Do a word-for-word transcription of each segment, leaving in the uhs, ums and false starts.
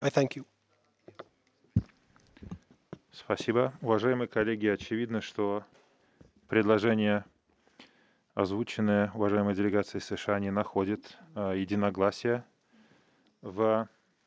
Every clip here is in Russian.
I thank you. Спасибо. Уважаемые коллеги, очевидно, что предложение, озвученное уважаемой делегацией США, не находит э, единогласия в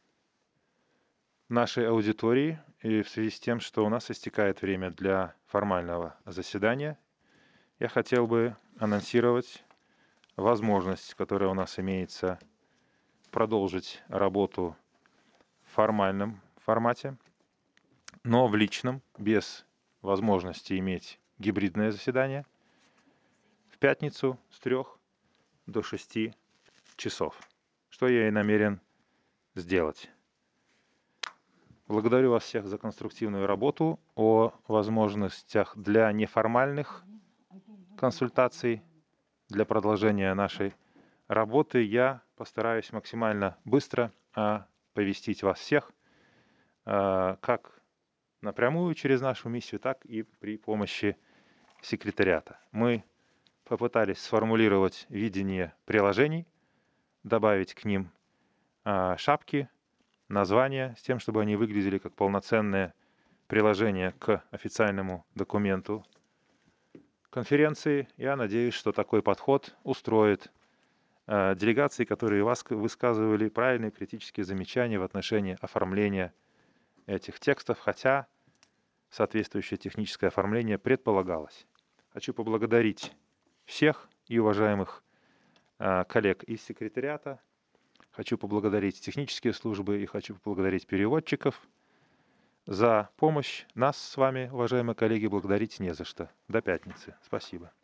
нашей аудитории. И в связи с тем, что у нас истекает время для формального заседания, я хотел бы анонсировать возможность, которая у нас имеется, продолжить работу в формальном формате, но в личном, без возможности иметь гибридное заседание, в пятницу с трех до шести часов, что я и намерен сделать. Благодарю вас всех за конструктивную работу. О возможностях для неформальных консультаций, для продолжения нашей работы я постараюсь максимально быстро оповестить вас всех, как напрямую через нашу миссию, так и при помощи секретариата. Мы попытались сформулировать видение приложений, добавить к ним шапки, названия, с тем, чтобы они выглядели как полноценное приложение к официальному документу конференции. Я надеюсь, что такой подход устроит э, делегации, которые вас высказывали правильные критические замечания в отношении оформления этих текстов, хотя соответствующее техническое оформление предполагалось. Хочу поблагодарить всех и уважаемых э, коллег из секретариата. Хочу поблагодарить технические службы и хочу поблагодарить переводчиков. За помощь нас с вами, уважаемые коллеги, благодарить не за что. До пятницы. Спасибо.